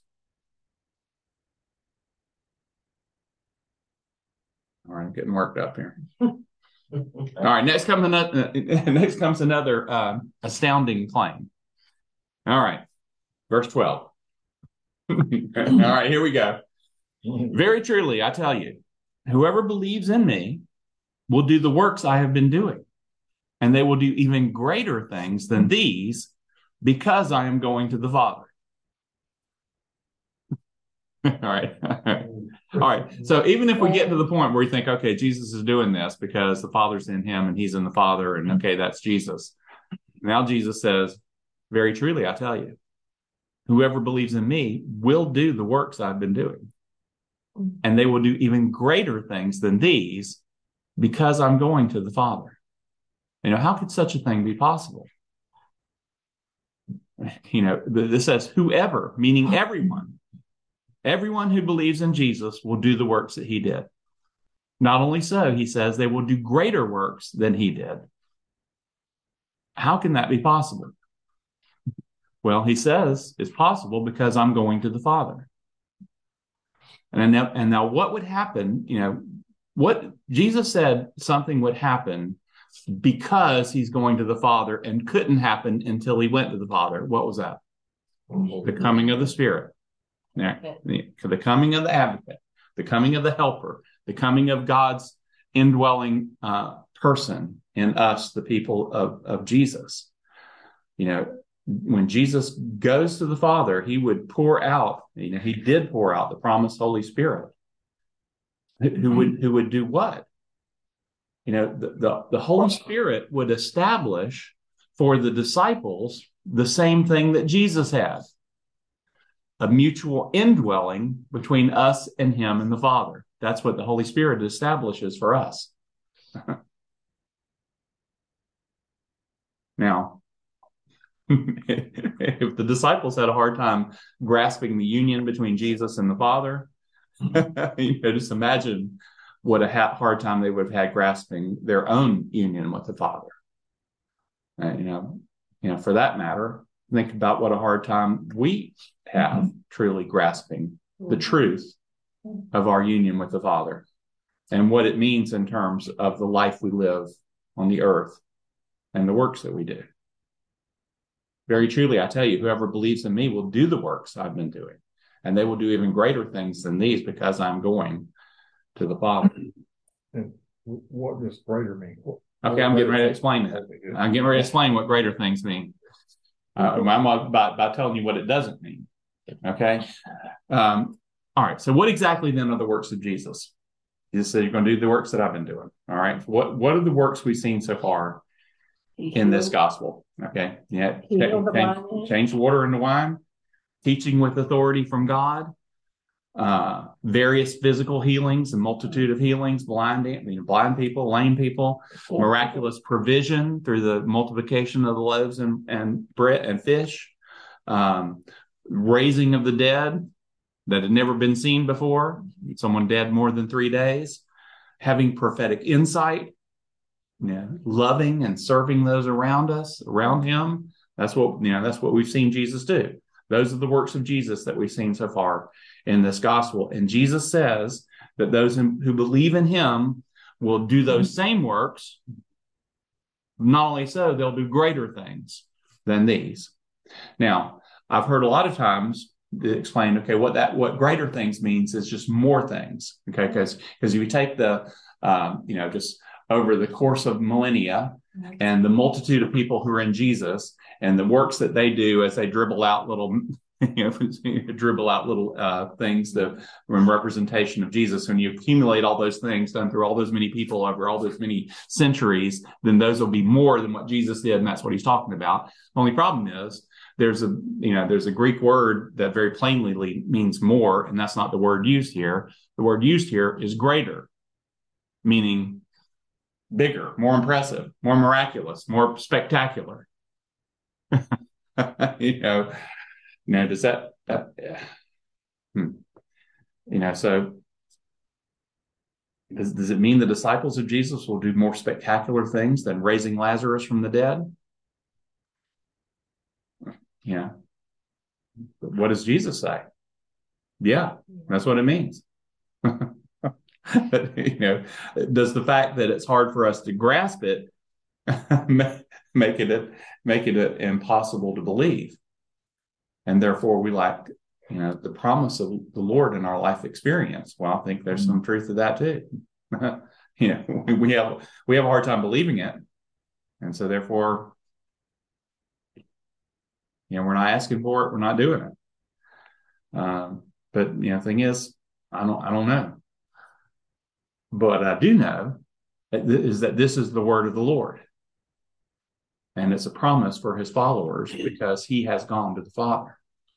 All right, I'm getting worked up here. All right, next comes another astounding claim. All right, verse 12. All right, here we go. Very truly, I tell you, whoever believes in me will do the works I have been doing, and they will do even greater things than these, because I am going to the Father. All right. So even if we get to the point where we think, okay, Jesus is doing this because the Father's in him and he's in the Father, and okay, that's Jesus. Now Jesus says, very truly, I tell you, whoever believes in me will do the works I've been doing, and they will do even greater things than these, because I'm going to the Father. How could such a thing be possible? This says whoever, meaning everyone. Everyone who believes in Jesus will do the works that he did. Not only so, he says they will do greater works than he did. How can that be possible? Well, he says it's possible because I'm going to the Father. And now what would happen? What Jesus said something would happen because he's going to the Father and couldn't happen until he went to the Father. What was that? The coming of the Spirit. The coming of the advocate, the coming of the helper, the coming of God's indwelling person in us, the people of Jesus. When Jesus goes to the Father, he would pour out, he did pour out the promised Holy Spirit, who would do what? The Holy Spirit would establish for the disciples the same thing that Jesus had. a mutual indwelling between us and him and the Father. That's what the Holy Spirit establishes for us. Now, if the disciples had a hard time grasping the union between Jesus and the Father, just imagine what a hard time they would have had grasping their own union with the Father. For that matter, think about what a hard time we have truly grasping the truth of our union with the Father and what it means in terms of the life we live on the earth and the works that we do. Very truly, I tell you, whoever believes in me will do the works I've been doing, and they will do even greater things than these because I'm going to the Father. And what does greater mean? Okay, I'm getting ready to explain that. I'm getting ready to explain what greater things mean. I'm about telling you what it doesn't mean. Okay? All right, so what exactly then are the works of Jesus? Jesus said, you're going to do the works that I've been doing. All right, what are the works we've seen so far in this gospel? Okay, yeah, change water into wine, teaching with authority from God, various physical healings, a multitude of healings, blind people, lame people, miraculous provision through the multiplication of the loaves and bread and fish, raising of the dead that had never been seen before, someone dead more than 3 days, having prophetic insight, loving and serving those around us, around him. That's what we've seen Jesus do. Those are the works of Jesus that we've seen so far in this gospel. And Jesus says that those who believe in him will do those same works. Not only so, they'll do greater things than these. Now, I've heard a lot of times explain, okay, what greater things means is just more things. Okay, because if you take the just over the course of millennia and the multitude of people who are in Jesus and the works that they do as they dribble out little things, the representation of Jesus. When you accumulate all those things done through all those many people over all those many centuries, then those will be more than what Jesus did, and that's what he's talking about. The only problem is there's a Greek word that very plainly means more, and that's not the word used here. The word used here is greater, meaning bigger, more impressive, more miraculous, more spectacular. Does that so does it mean the disciples of Jesus will do more spectacular things than raising Lazarus from the dead? What does Jesus say? Yeah, that's what it means. Does the fact that it's hard for us to grasp it make it impossible to believe, and therefore we lack the promise of the Lord in our life experience? Well, I think there's some truth to that too. We have a hard time believing it, and so therefore we're not asking for it, we're not doing it. But the thing is, I don't know. But I do know is that this is the word of the Lord. And it's a promise for his followers because he has gone to the Father.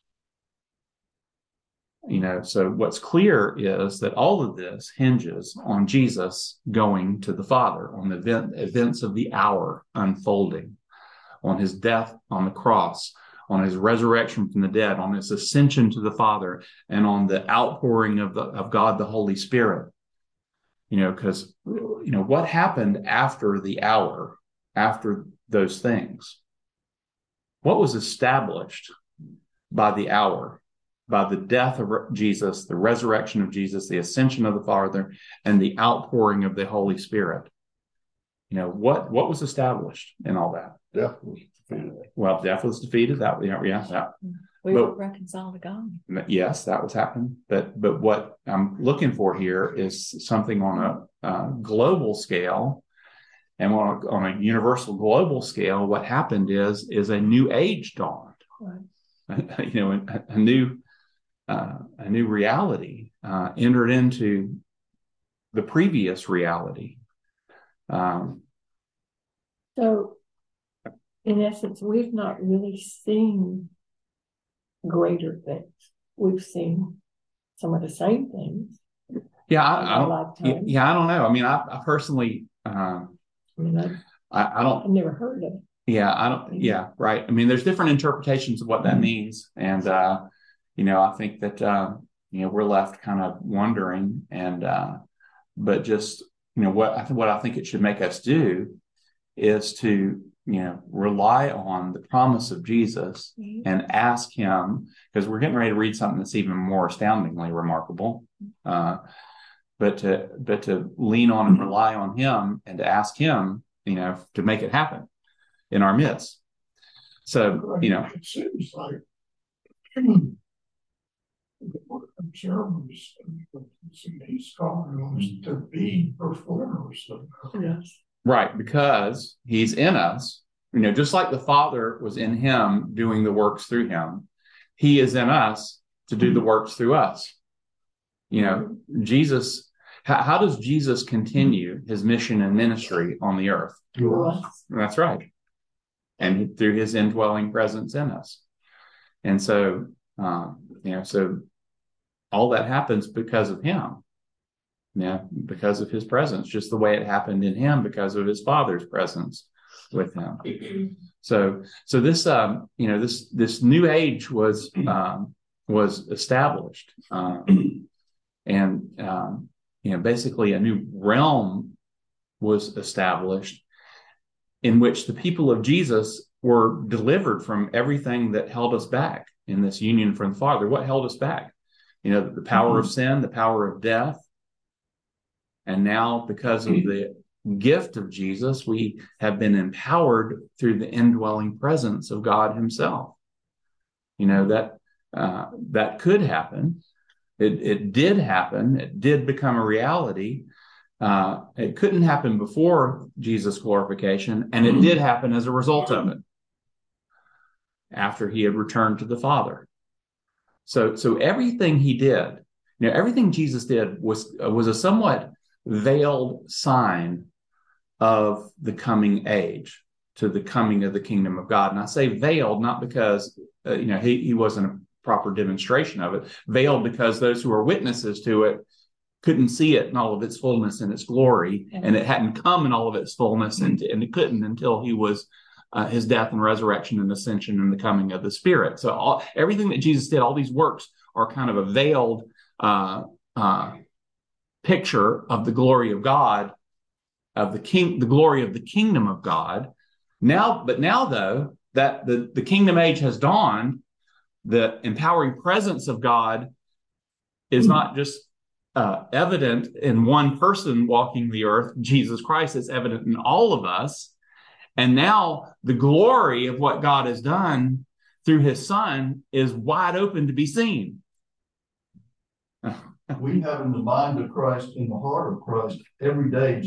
So what's clear is that all of this hinges on Jesus going to the Father, on the events of the hour unfolding, on his death on the cross, on his resurrection from the dead, on his ascension to the Father, and on the outpouring of God, the Holy Spirit. Because, what happened after the hour, after those things? What was established by the hour, by the death of Jesus, the resurrection of Jesus, the ascension of the Father, and the outpouring of the Holy Spirit? What was established in all that? Death was defeated. Well, death was defeated. We were reconciled to God. Yes, that was happening. But what I'm looking for here is something on a global scale, and on a universal global scale. What happened is a new age dawned. Right. A new reality entered into the previous reality. So, in essence, we've not really seen greater things. we've seen some of the same things. Yeah, in I our don't. lifetime. Yeah, I don't know. I mean, I personally, I mean, I don't. I've never heard of it. Yeah, I don't. Yeah, right. I mean, there's different interpretations of what that means, and I think that we're left kind of wondering, and but just what I think it should make us do is to rely on the promise of Jesus and ask Him, because we're getting ready to read something that's even more astoundingly remarkable. But to lean on and rely on Him and to ask Him, to make it happen in our midst. So, It seems like the cherubs, he's calling us to be performers of God. Yes. right, because He's in us, just like the Father was in Him doing the works through Him, He is in us to do the works through us. Jesus, how does Jesus continue His mission and ministry on the earth? That's right. And through His indwelling presence in us. And so, so all that happens because of Him. Yeah, because of His presence, just the way it happened in Him because of His Father's presence with Him. So this, this new age was established, and basically a new realm was established in which the people of Jesus were delivered from everything that held us back in this union from the Father. What held us back? The power of sin, the power of death. And now, because of the gift of Jesus, we have been empowered through the indwelling presence of God Himself. That could happen. It did happen. It did become a reality. It couldn't happen before Jesus' glorification, and it did happen as a result of it, after He had returned to the Father. So everything He did, everything Jesus did was a somewhat veiled sign of the coming age, to the coming of the kingdom of God. And I say veiled not because He wasn't a proper demonstration of it, veiled because those who are witnesses to it couldn't see it in all of its fullness and its glory, and it hadn't come in all of its fullness, and it couldn't until He was His death and resurrection and ascension and the coming of the Spirit. So everything that Jesus did, all these works, are kind of a veiled picture of the glory of God, of the glory of the kingdom of God. Now though, that the kingdom age has dawned, the empowering presence of God is not just evident in one person walking the earth, Jesus Christ. It's evident in all of us. And now the glory of what God has done through His Son is wide open to be seen. We have in the mind of Christ, in the heart of Christ, every day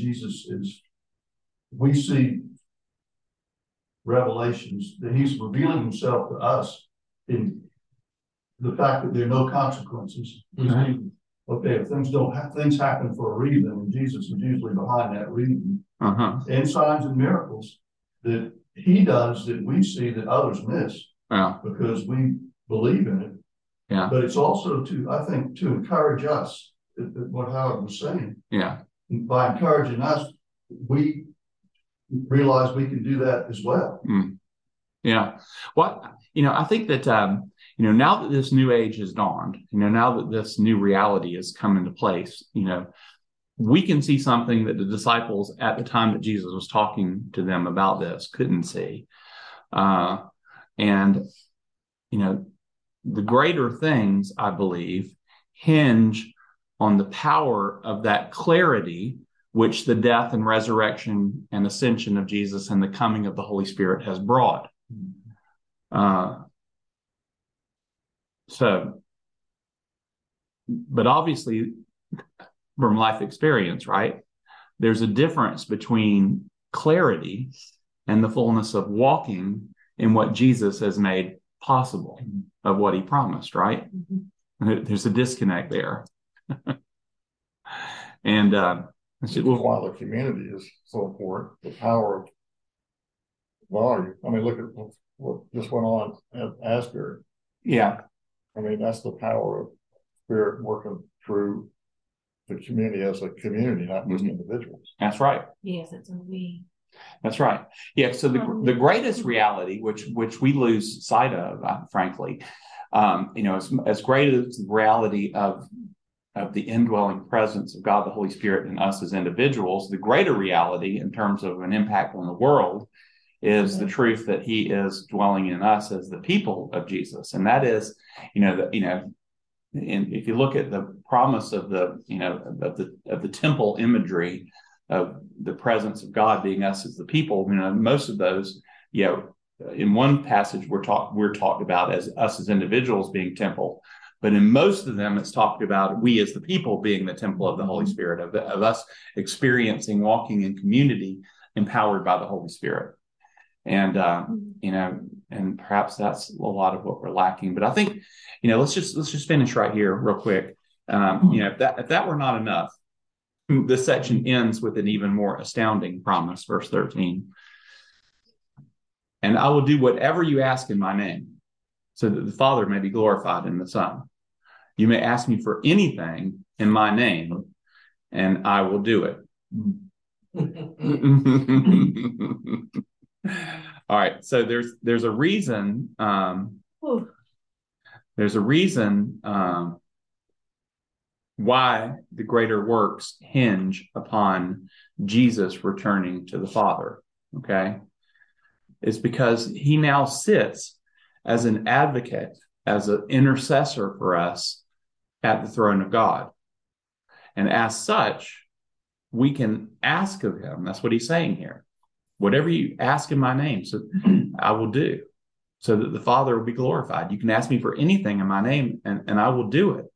we see revelations that He's revealing Himself to us in the fact that there are no consequences. Right. Okay, if things happen for a reason, and Jesus is usually behind that reason. And signs and miracles that He does that we see that others miss, because we believe in it. Yeah. But it's also to encourage us, what Howard was saying. Yeah. By encouraging us, we realize we can do that as well. Yeah. Well, I think that now that this new age has dawned, now that this new reality has come into place, we can see something that the disciples at the time that Jesus was talking to them about this couldn't see. And the greater things, I believe, hinge on the power of that clarity which the death and resurrection and ascension of Jesus and the coming of the Holy Spirit has brought. But obviously, from life experience, right, there's a difference between clarity and the fullness of walking in what Jesus has made possible, of what He promised, right? There's a disconnect there. And why the community is so important, the power of volume. I mean, look at what just went on at Asbury. Yeah. I mean, that's the power of Spirit working through the community as a community, not just individuals. That's right. Yes, it's a we. That's right. Yeah. So the greatest reality, which we lose sight of, frankly, as great as the reality of the indwelling presence of God, the Holy Spirit, in us as individuals, the greater reality in terms of an impact on the world is the truth that He is dwelling in us as the people of Jesus, and that is, and if you look at the promise of the temple imagery of the presence of God being us as the people, most of those, in one passage we're talked about as us as individuals being temple, but in most of them it's talked about we as the people being the temple of the Holy Spirit, of us experiencing, walking in community, empowered by the Holy Spirit. And and perhaps that's a lot of what we're lacking. But I think, let's just finish right here real quick. If that were not enough, this section ends with an even more astounding promise, verse 13. And I will do whatever you ask in my name, so that the Father may be glorified in the Son. You may ask me for anything in my name, and I will do it. All right. So there's a reason. There's a reason why the greater works hinge upon Jesus returning to the Father. Okay, it's because He now sits as an advocate, as an intercessor for us at the throne of God, and as such, we can ask of Him. That's what He's saying here. Whatever you ask in my name, so I will do, so that the Father will be glorified. You can ask me for anything in my name, and I will do it.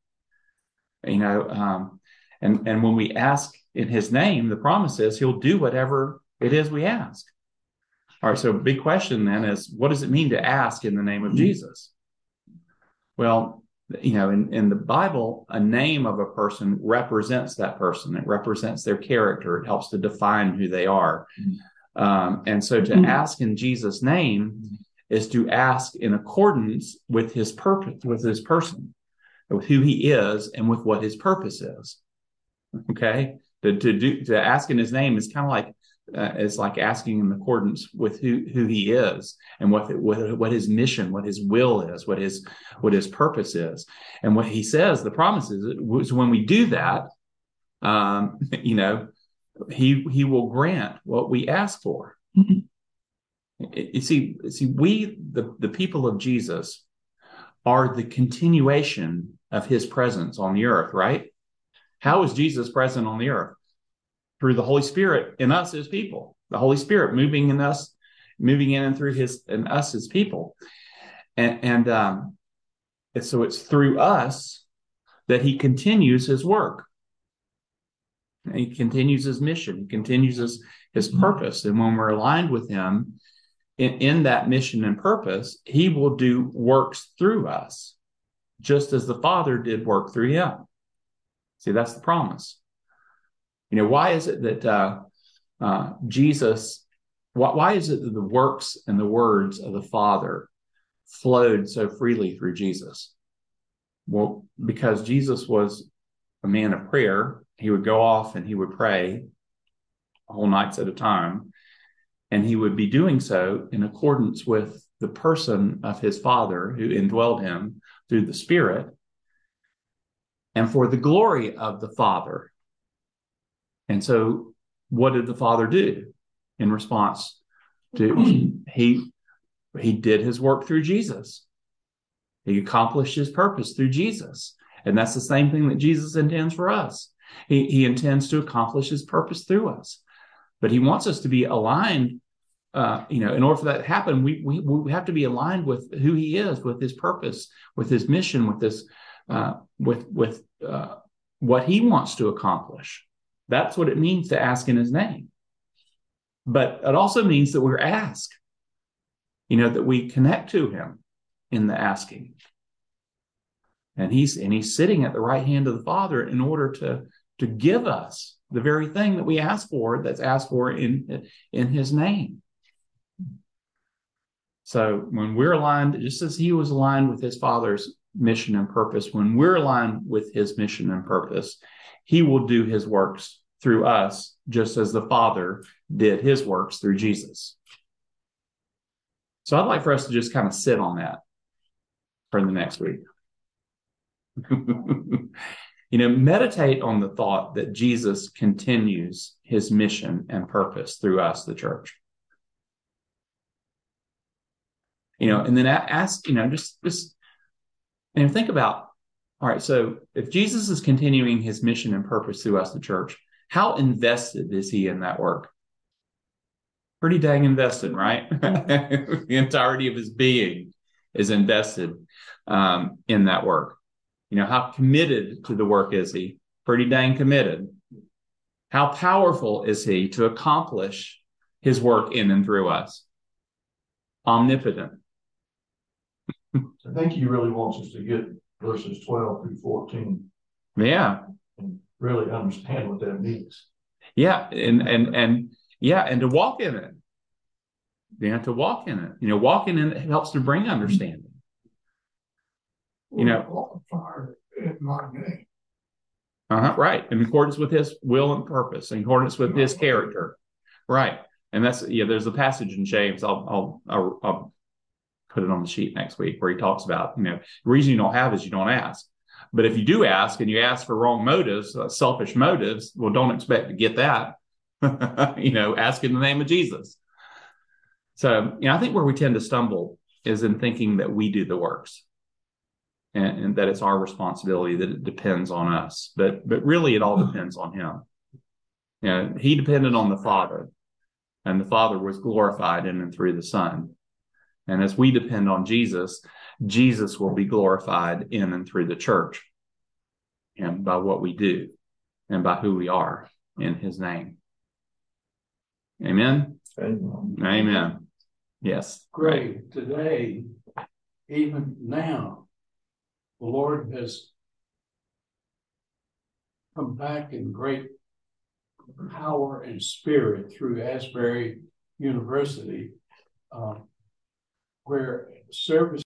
And when we ask in His name, the promise is He'll do whatever it is we ask. All right, so big question then is, what does it mean to ask in the name of Jesus? Well, in the Bible, a name of a person represents that person. It represents their character. It helps to define who they are. And so to ask in Jesus' name is to ask in accordance with His purpose, with His person, with who He is, and with what His purpose is. Okay, to ask in His name is kind of like it's like asking in accordance with who He is, and what His mission, what His will is, what His purpose is, and what He says. The promise is when we do that, He will grant what we ask for. You see, we, the people of Jesus, are the continuation of His presence on the earth, right? How is Jesus present on the earth? Through the Holy Spirit in us as people. The Holy Spirit moving in us, moving in and through us as people. And so it's through us that He continues His work. And He continues His mission. He continues His purpose. And when we're aligned with Him in that mission and purpose, He will do works through us, just as the Father did work through Him. See, that's the promise. Why is it that Jesus, why is it that the works and the words of the Father flowed so freely through Jesus? Well, because Jesus was a man of prayer. He would go off and He would pray whole nights at a time, and He would be doing so in accordance with the person of His Father who indwelled Him through the Spirit, and for the glory of the Father. And so what did the Father do in response to He did His work through Jesus. He accomplished His purpose through Jesus. And that's the same thing that Jesus intends for us. He intends to accomplish His purpose through us. But He wants us to be aligned. In order for that to happen, we have to be aligned with who He is, with His purpose, with His mission, with this, with what He wants to accomplish. That's what it means to ask in His name. But it also means that we're asked, that we connect to Him in the asking. And he's sitting at the right hand of the Father in order to give us the very thing that we ask for, that's asked for in His name. So when we're aligned, just as He was aligned with His Father's mission and purpose, when we're aligned with his mission and purpose, he will do his works through us, just as the Father did his works through Jesus. So I'd like for us to just kind of sit on that for the next week. Meditate on the thought that Jesus continues his mission and purpose through us, the church. And then ask, just and think about, all right, so if Jesus is continuing his mission and purpose through us, the church, how invested is he in that work? Pretty dang invested, right? The entirety of his being is invested in that work. How committed to the work is he? Pretty dang committed. How powerful is he to accomplish his work in and through us? Omnipotent. I think he really wants us to get verses 12 through 14. Yeah. And really understand what that means. Yeah. And to walk in it. To walk in it. Walking in it helps to bring understanding. Fire in my name. Right. In accordance with his will and purpose, in accordance with his character. Right. And there's a passage in James. I'll put it on the sheet next week where he talks about, the reason you don't have is you don't ask. But if you do ask and you ask for wrong motives, selfish motives, well, don't expect to get that. Ask in the name of Jesus. So, I think where we tend to stumble is in thinking that we do the works. And that it's our responsibility, that it depends on us. But really, it all depends on him. He depended on the Father, and the Father was glorified in and through the Son. And as we depend on Jesus, Jesus will be glorified in and through the church, and by what we do, and by who we are in his name. Amen? Amen. Amen. Yes. Great. Today, even now, the Lord has come back in great power and spirit through Asbury University, where service